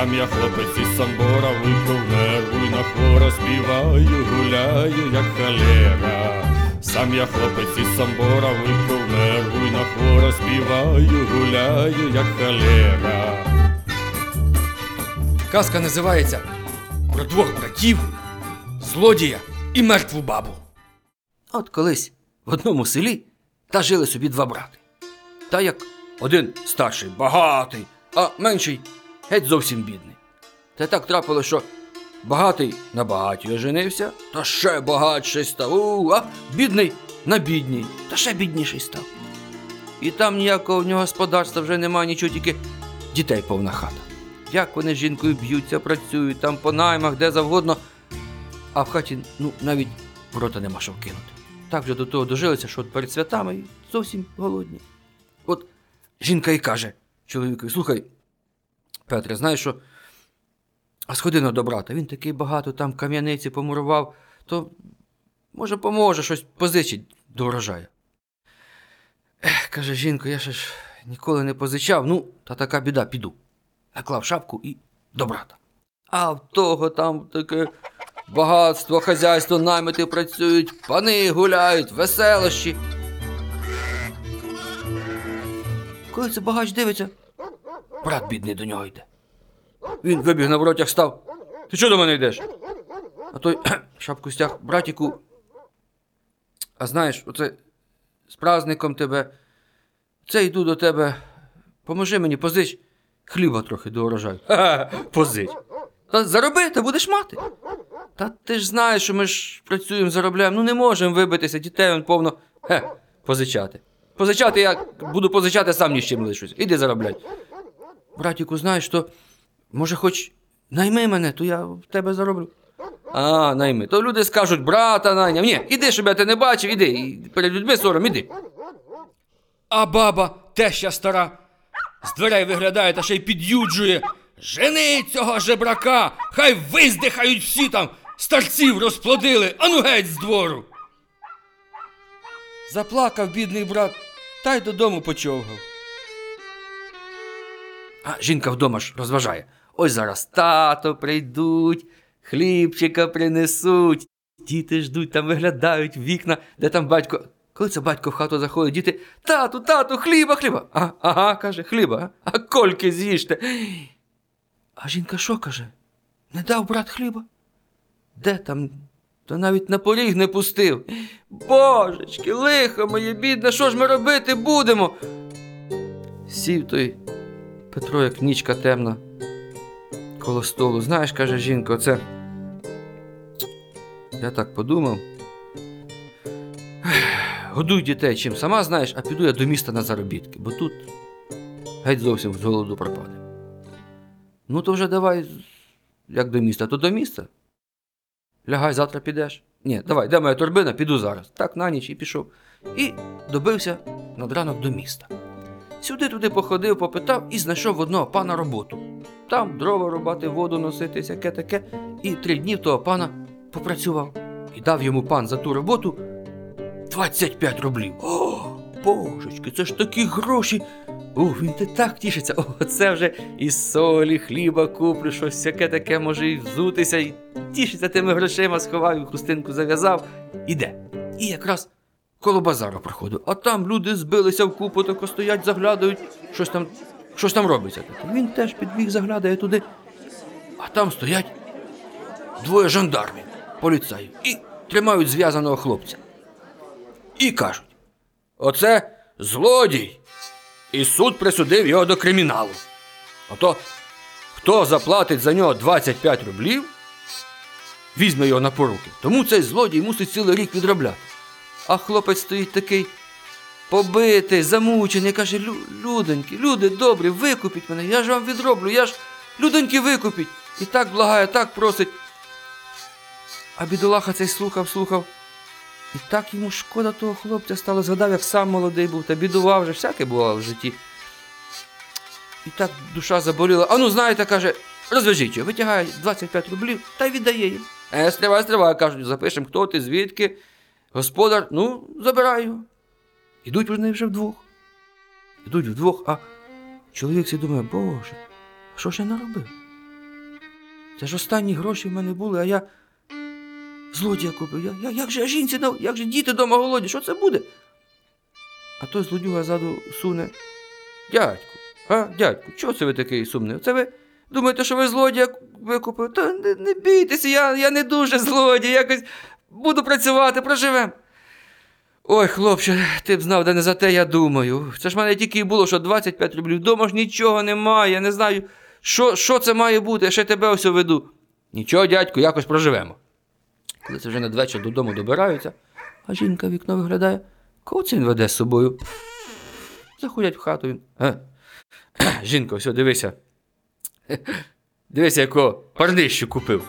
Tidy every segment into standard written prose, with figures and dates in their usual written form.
Сам я хлопець із Самбора, випив нерву й на хвора співаю, гуляю, як холера. Сам я хлопець із Самбора, випив нерву й на хвора співаю, гуляю, як холера. Казка називається «Про двох братів, злодія і мертву бабу». От колись в одному селі та жили собі два брати. Та як один старший багатий, а менший геть зовсім бідний. Та так трапило, що багатий на багатій оженився, та ще багатший став, а бідний на бідній, та ще бідніший став. І там ніякого в нього господарства вже немає, нічого, тільки дітей повна хата. Як вони з жінкою б'ються, працюють, там по наймах, де завгодно, а в хаті, навіть в рота нема що вкинути. Так вже до того дожилися, що от перед святами зовсім голодні. От жінка і каже чоловікові: слухай, Петре, знаєш що, а сходи до брата, він такий багато там кам'яниці помурував, то може поможе, щось позичить до врожаю. Каже жінка, я ще ж ніколи не позичав, та така біда, піду. Наклав шапку і до брата. А в того там таке багатство, хазяйство, наймити працюють, пани гуляють, веселощі. Коли це багач дивиться, брат бідний до нього йде. Він вибіг на воротях, став: ти чого до мене йдеш? А той шапку стяг: братіку, а знаєш, оце з праздником тебе, це йду до тебе, поможи мені, позич хліба трохи до урожаю. Позич. Та зароби, та будеш мати. Та ти ж знаєш, що ми ж працюємо, заробляємо, не можемо вибитися, дітей он повно. Позичати. Позичати я буду позичати, сам ні з чим лишусь. Іди заробляй. Братіку, знаєш, то може хоч найми мене, то я в тебе зароблю. Найми. То люди скажуть: брата найняв. Ні, іди, щоб я тебе не бачив, іди. І перед людьми сором, іди. А баба, теща стара, з дверей виглядає та ще й під'юджує: жени цього жебрака, хай виздихають всі там, старців розплодили, ану геть з двору. Заплакав бідний брат, та й додому почовгав. А жінка вдома ж розважає: ось зараз тато прийдуть, хлібчика принесуть, діти ждуть, там виглядають в вікна, де там батько. Коли це батько в хату заходить, діти: тату, хліба. Ага, каже, хліба, а кольки з'їжте. А жінка що каже? Не дав брат хліба? Де там? То навіть на поріг не пустив. Божечки, лихо моє бідне, що ж ми робити будемо? Сів той Петро, як нічка темна, коло столу. Знаєш, каже жінка, оце, я так подумав, годуй дітей чим сама знаєш, а піду я до міста на заробітки, бо тут геть зовсім з голоду пропаде. То вже давай, як до міста, то до міста. Лягай, завтра підеш. Ні, давай, де моя торбина, піду зараз. Так, на ніч і пішов. І добився над ранок до міста. Сюди-туди походив, попитав і знайшов в одного пана роботу. Там дрова рубати, воду носити, всяке таке. І 3 дні в того пана попрацював. І дав йому пан за ту роботу 25 рублів. О, божечки, це ж такі гроші. Він так тішиться. Це вже і солі, хліба куплю, щось всяке таке, може і взутися, і тішиться тими грошима, сховав, і хустинку зав'язав, іде. І якраз коло базару проходив, а там люди збилися в купу, тако стоять, заглядають, щось там робиться. Він теж підбіг, заглядає туди, а там стоять 2 жандармів, поліцаїв, і тримають зв'язаного хлопця. І кажуть: оце злодій, і суд присудив його до криміналу. Ото хто заплатить за нього 25 рублів, візьме його на поруки. Тому цей злодій мусить цілий рік відробляти. А хлопець стоїть такий побитий, замучений, каже: людоньки, люди добрі, викупіть мене, я ж вам відроблю, людоньки, викупіть. І так благає, так просить. А бідолаха цей слухав. І так йому шкода того хлопця стало, згадав, як сам молодий був, та бідував вже, всяке бувало в житті. І так душа заболіла. Знаєте, каже, розв'яжіть його, витягає 25 рублів та й віддає їм. Стривай, кажуть, запишемо, хто ти, звідки, господар, забирай його. Ідуть вони вже вдвох, а чоловік си думає: боже, що ж я наробив? Це ж останні гроші в мене були, а я злодія купив. Як же я жінці дав? Як же діти дома голодні? Що це буде? А той злодюга ззаду суне. Дядьку, чого це ви такий сумний? Це ви думаєте, що ви злодія викупили? Та не бійтеся, я не дуже злодій, якось буду працювати, проживем. Ой, хлопче, ти б знав, де не за те я думаю. Це ж в мене тільки і було, що 25 рублів. Дома ж нічого немає, я не знаю, що це має бути, я ще тебе ось веду. Нічого, дядьку, якось проживемо. Коли це вже надвечір додому добираються, а жінка в вікно виглядає, кого це він веде з собою? Заходять в хату він. Жінко, все, дивися. Дивися, якого парнищу купив.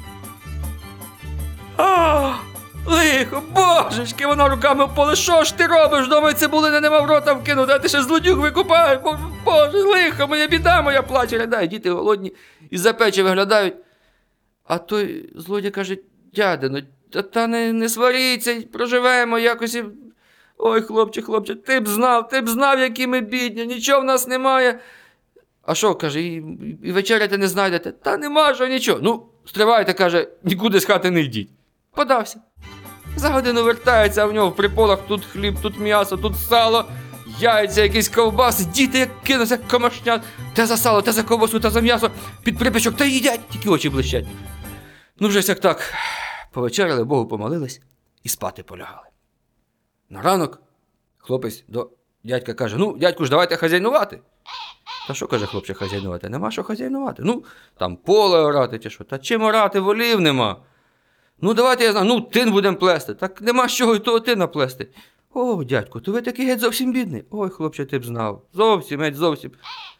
Лихо, божечки, вона руками впала. Що ж ти робиш? Дома цибулини нема в рота вкинути, а ти ще злодюг викупаєш. Боже, лихо, моя біда, моя плаче, ридає. Діти голодні із-за печі виглядають. А той злодій каже, дядя, ну та не сваріться, проживемо якось. Ой, хлопче, ти б знав, які ми бідні, нічого в нас немає. А що, каже, і вечеряти не знайдете? Та нема ж нічого. Ну, стривайте, каже, нікуди з хати не йдіть. Подався. За годину вертається, а в нього в приполах тут хліб, тут м'ясо, тут сало, яйця, якісь ковбаси, діти як кинуться, як комашнят. Те за сало, те за ковбасу, те за м'ясо, під припічок, та їдять, тільки очі блищать. Ну вже як так, повечеряли, Богу помолились і спати полягали. На ранок хлопець до дядька каже, ну, дядьку ж, давайте хазяйнувати. Та що, каже хлопче, хазяйнувати? Нема що хазяйнувати. Ну, там поле орати чи що. Та чим орати, волів нема. Ну, давайте я знаю, ну, тин будемо плести. Так нема з чого й того тина плести. О, дядьку, то ви такий геть зовсім бідний. Ой, хлопче, ти б знав. Зовсім.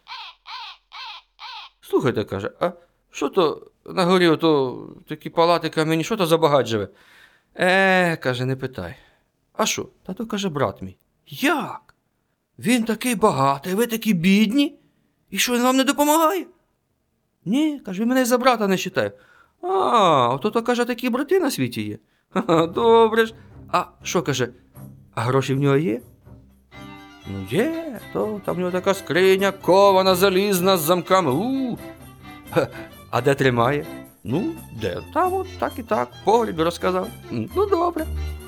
Слухайте, каже, а що то на горі ото такі палати камені, що то за багать живе? Каже, не питай. А що? Та то, каже, брат мій. Як? Він такий багатий, ви такі бідні? І що, він вам не допомагає? Ні, каже, він мене за брата не вважає. Ото, каже, такі брати на світі є. Добре ж. А що, каже, а гроші в нього є? Ну є, то там в нього така скриня, кована, залізна, з замками. А де тримає? Ну, де? Там от так і так, в погрібі розказав. Ну, добре.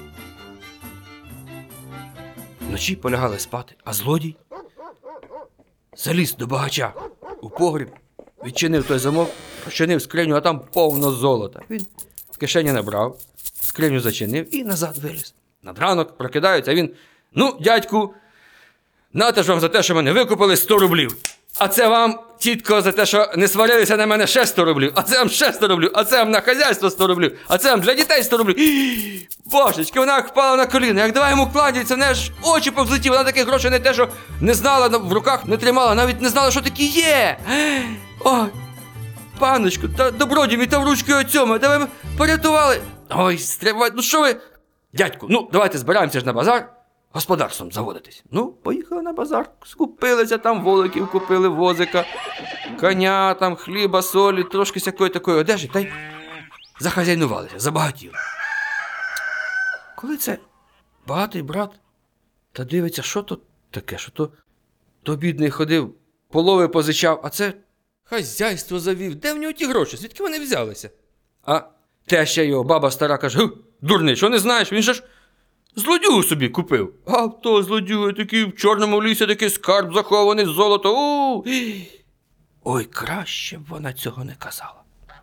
Вночі полягали спати, а злодій заліз до багача у погріб, відчинив той замок, розчинив скриню, а там повно золота. Він в кишені набрав, скриню зачинив і назад виліз. Над ранок прокидаються, він, ну, дядьку, нате ж вам за те, що мене викупили 100 рублів. А це вам, тітко, за те, що не сварилися на мене, ще 100 рублів. А це вам ще 100 рублів. А це вам на хазяйство 100 рублів. А це вам для дітей 100 рублів. Божечки, вона впала на коліна. Як давай йому кланяться, в неї ж очі повзлетіли. Вона таких грошей не те, що не знала, в руках не тримала, навіть не знала, що такі є. Ой, паночку, та добродій мій, та в ручки оцьому, де ви порятували. Ой, стривай, ну що ви? Дядьку, ну давайте збираємося ж на базар. Господарством заводитись. Ну, поїхали на базар, скупилися, там воликів купили, возика, коня, там, хліба, солі, трошки всякої такої одежі, та й захазяйнувалися, забагатіли. Коли це багатий брат, та дивиться, що то таке, що то бідний ходив, полови позичав, а це хазяйство завів. Де в нього ті гроші? Звідки вони взялися? А теща його, баба стара, каже, дурний, що не знаєш, він же ж злодюгу собі купив. А то злодюги такий в чорному лісі, такий скарб захований, золото. Ой, краще б вона цього не казала.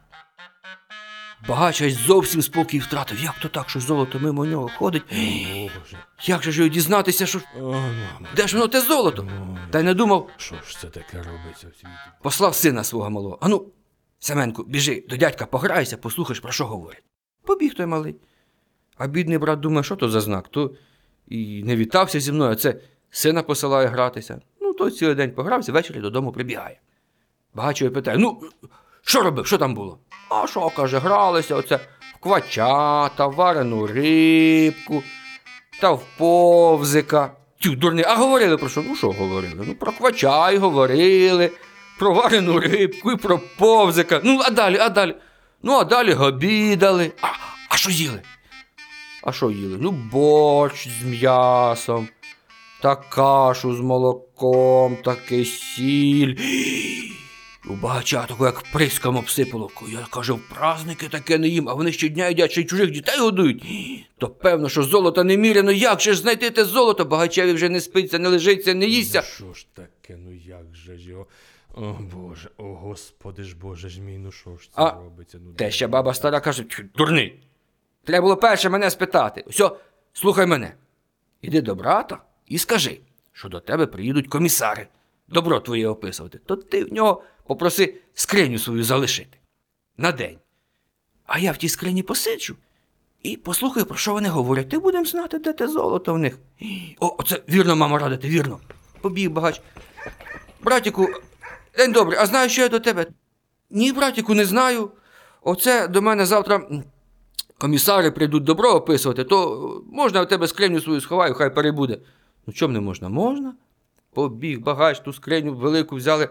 Багач аж зовсім спокій втратив. Як то так, що золото мимо нього ходить? Як же ж його дізнатися, що... Де ж воно те золото? Та й не думав. Що ж це таке робиться в світі? Послав сина свого малого. Ану, Семенку, біжи до дядька, пограйся, послухаєш, про що говорять. Побіг той малий. А бідний брат думає, що то за знак? То і не вітався зі мною, а це сина посилає гратися. Ну, той цілий день погрався, ввечері додому прибігає. Багач його питає, ну, що робив, що там було? А що, каже, гралися оце в квачата, в варену рибку, та в повзика. Тю, дурний, а говорили про що? Ну, що говорили? Ну, про квача й говорили, про варену рибку і про повзика. Ну, а далі? Ну, а далі обідали. А що їли? А що їли? Ну, борщ з м'ясом, та кашу з молоком, та кисіль. У багача тако як приском обсипало. Я кажу, в праздники таке не їм, а вони щодня їдять, ще й чужих дітей годують. То певно, що золота неміряно, як же ж знайти те золото? Багачеві вже не спиться, не лежиться, не їсться. Що ж таке, ну як же ж його? О Боже, о Господи ж Боже ж мій, ну що ж це робиться? Ну, Те ще баба стара каже, дурний. Треба було перше мене спитати. Все, слухай мене. Іди до брата і скажи, що до тебе приїдуть комісари. Добро твоє описувати. То ти в нього попроси скриню свою залишити. На день. А я в тій скрині посиджу і послухаю, про що вони говорять. Ти будемо знати, де те золото в них. О, оце вірно, мама, радити, вірно. Побіг багач. Братіку, день добрий, а знаєш, що я до тебе? Ні, братіку, не знаю. Оце до мене завтра комісари прийдуть добро описувати, то можна в тебе скриню свою сховаю, хай перебуде. Ну, чому не можна? Можна. Побіг багач, ту скриню велику взяли.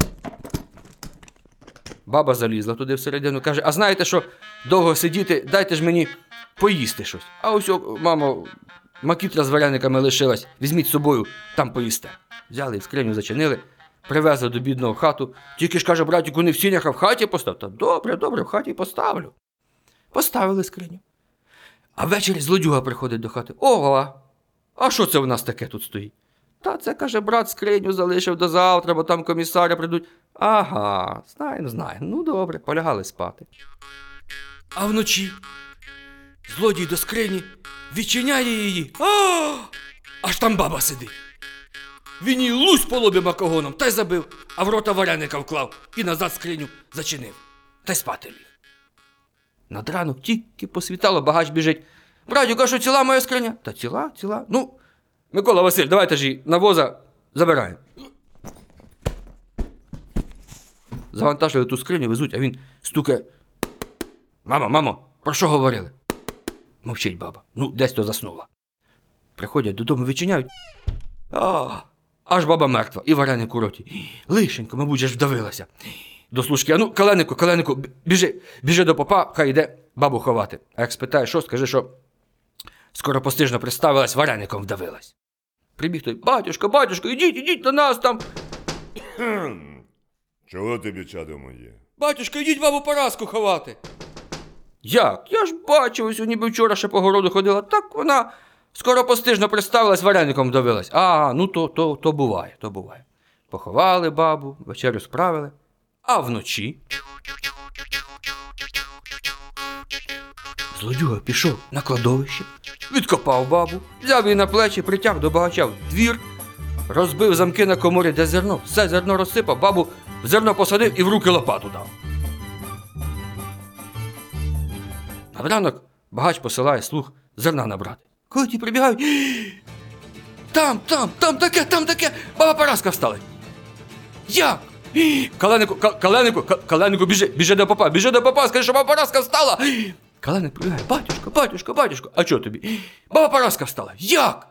Баба залізла туди всередину, каже, а знаєте що, довго сидіти, дайте ж мені поїсти щось. А ось, мамо, макітра з варениками лишилась, візьміть з собою, там поїсте. Взяли, скриню зачинили, привезли до бідного в хату. Тільки ж, каже, братіку, не в сінях, а в хаті постав. Та добре, добре, в хаті поставлю. Поставили скриню. А ввечері злодюга приходить до хати. Ого, а що це в нас таке тут стоїть? Та це, каже, брат скриню залишив до завтра, бо там комісари прийдуть. Ага, знаю. Ну добре, полягали спати. А вночі злодій до скрині відчиняє її. Аж там баба сидить. Він її лусь по лобі макогоном та й забив, а в рота вареника вклав і назад скриню зачинив. Та й спати ліг. Над ранок тільки посвітало, багач біжить. Братюк, а що ціла моя скриня? Та ціла. Ну, Микола Василь, давайте ж її на воза забираємо. Завантажили ту скриню, везуть, а він стукає. Мамо, про що говорили? Мовчить баба. Ну, десь то заснула. Приходять додому, відчиняють. Аж баба мертва, і вареник у роті. Лишенько, мабуть, же ж вдавилася. До служки, а ну, Каленику, біжи до попа, хай йде бабу ховати. А як спитає, що, скажи, що скоропостижно представилась, вареником вдавилась. Прибіг той, батюшко, ідіть до нас там. Чого тобі, чадо моє? Батюшко, ідіть бабу Параску ховати. Як? Я ж бачив, ось ніби вчора ще по городу ходила. Так вона скоропостижно представилась, вареником вдавилась. Ну то буває. Поховали бабу, вечерю справили. А вночі злодюга пішов на кладовище, відкопав бабу, взяв її на плечі, притяг до багача в двір, розбив замки на коморі, де зерно, все зерно розсипав, бабу в зерно посадив і в руки лопату дав. На ранок багач посилає слуг зерна набрати. Коли ті прибігають, там таке, баба Параска встала. Як? Каленику, біжи до попа, скажи, що баба Параска встала. Каленик прибігає, батюшко, а чого тобі? Баба Параска встала. Як?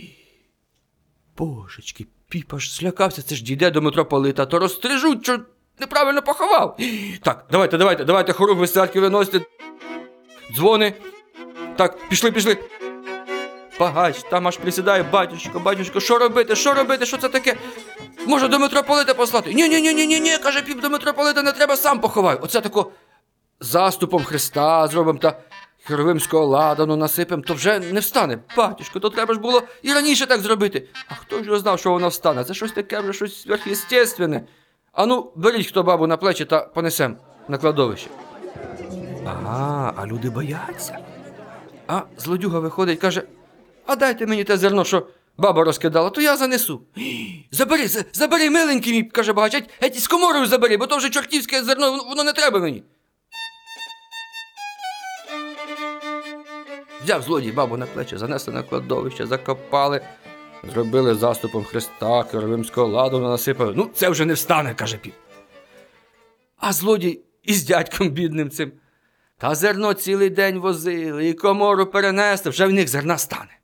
Божечки, піп аж злякався, це ж дійде до митрополита, то розстрижуть, що неправильно поховав. Так, давайте хоругви з церкви виносите. Дзвони. Так, пішли. Багач там аж присідає, батюшко, що робити, що це таке? Може до митрополита послати? Ні, каже піп, до митрополита не треба, сам поховаю. Оце тако заступом Христа зробимо та херовимського ладану насипем, то вже не встане. Батюшко, то треба ж було і раніше так зробити. А хто ж його знав, що вона встане? Це щось таке вже щось сверхъестественне. А ну, беріть хто бабу на плечі та понесем на кладовище. Ага, а люди бояться. А злодюга виходить, каже, а дайте мені те зерно, що баба розкидала, то я занесу. Забери, миленький мій, каже багач, геть з коморою забери, бо то вже чортівське зерно, воно не треба мені. Взяв злодій бабу на плечі, занесли на кладовище, закопали, зробили заступом Христа, херовимського ладану насипали. Ну, це вже не встане, каже піп. А злодій із дядьком бідним цим. Та зерно цілий день возили, і комору перенесли, вже в них зерна стане.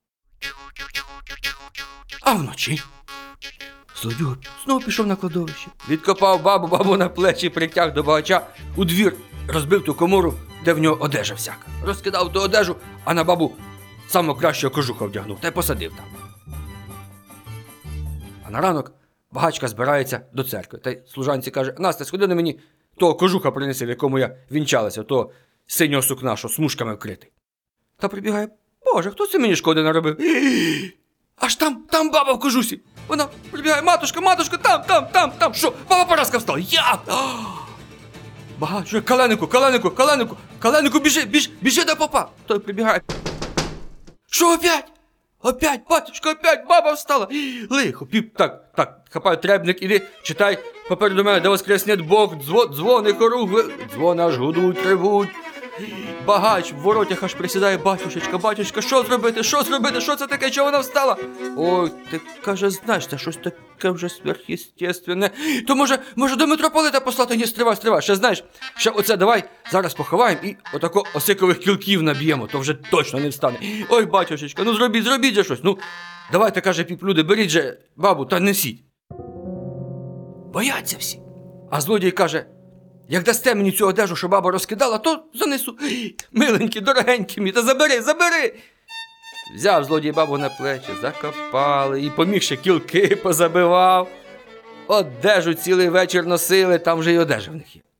А вночі злодюга знову пішов на кладовище, відкопав бабу на плечі, притяг до багача, у двір розбив ту комору, де в нього одежа всяка. Розкидав ту одежу, а на бабу самого кращого кожуха вдягнув та й посадив там. А на ранок Багачка збирається до церкви. Та й служанці каже: Настя, сходи на мені того кожуха принеси, в якому я вінчалася, того синього сукна, що смужками вкритий. Та прибігає: Боже, хто це мені шкоди наробив? Аж там баба в кожусі. Вона прибігає: матушка, там. Що? Баба Параска встала. Як? Багач, Каленику, біжи до попа. Той прибігає: Що опять? Опять, батюшка, опять баба встала. Лихо, піп, так, хапай требник, іди, читай попереду мене, де воскреснет Бог, дзвони хоругви, дзвони аж гудуть, тривуть. Багач в воротях аж присідає: батюшечка, що зробити, що це таке, чого вона встала? Ой, ти, каже, знаєш, це щось таке вже сверхъестественне. То може до митрополита послати? Ні, стривай, ще знаєш, ще оце давай зараз поховаємо і отако осикових кілків наб'ємо, то вже точно не встане. Ой, батюшечка, ну зробіть же щось, ну, давайте, каже, піп-люди, беріть же бабу та несіть. Бояться всі. А злодій каже: Як дасте мені цю одежу, що баба розкидала, то занесу. Миленький, дорогенький мій, та забери. Взяв злодій бабу на плечі, закопали і поміг ще кілки позабивав. Одежу цілий вечір носили, там вже й одежа в них є.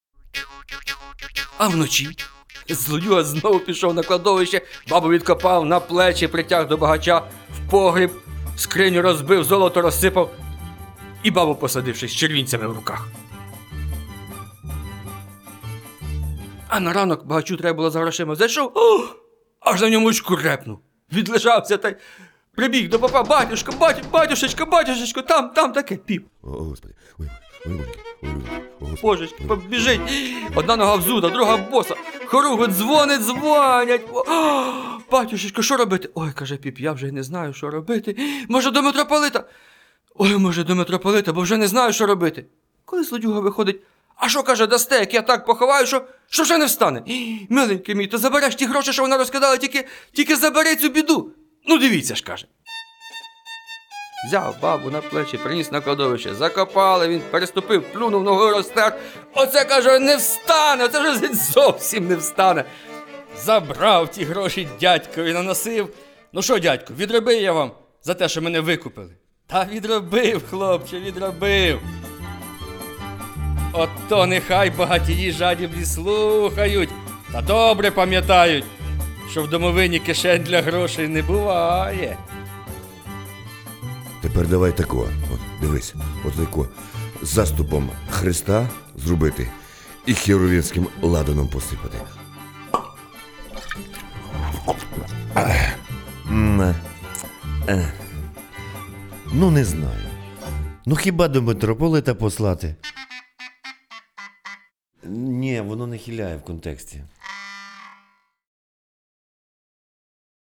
А вночі злодюга знову пішов на кладовище, бабу відкопав, на плечі притяг до багача, в погріб, скриню розбив, золото розсипав і бабу посадивши з червінцями в руках. А на ранок багачу треба було за грошима. Зайшов, аж на ньому шкурепнув. Відлежався та й прибіг до попа: батюшечка, там таке, піп. О, Господи, ой, Господи. Божечки, побіжить. Одна нога взута, друга боса. Хоругви дзвонять. Батюшечко, що робити? Ой, каже піп, я вже не знаю, що робити. Може, до митрополита? Ой, може, до митрополита, бо вже не знаю, що робити. Коли злодюга виходить: А що, каже, дасте, як я так поховаю, що вже не встане? Миленький мій, то забереш ті гроші, що вона розкидала, тільки забери цю біду. Ну, дивіться ж, каже. Взяв бабу на плечі, приніс на кладовище, закопали, він переступив, плюнув, ногою розтер. Оце, каже, не встане, оце вже зовсім не встане. Забрав ті гроші дядькові, наносив. Ну що, дядько, відробив я вам за те, що мене викупили? Та відробив, хлопче, відробив. Ото нехай багатії жадібні слухають, та добре пам'ятають, що в домовині кишень для грошей не буває. Тепер давай тако, от, дивись, от тако, заступом Христа зробити і херовінським ладаном посипати. Ну, не знаю. Ну, хіба до митрополита послати? Ні, воно не хиляє в контексті.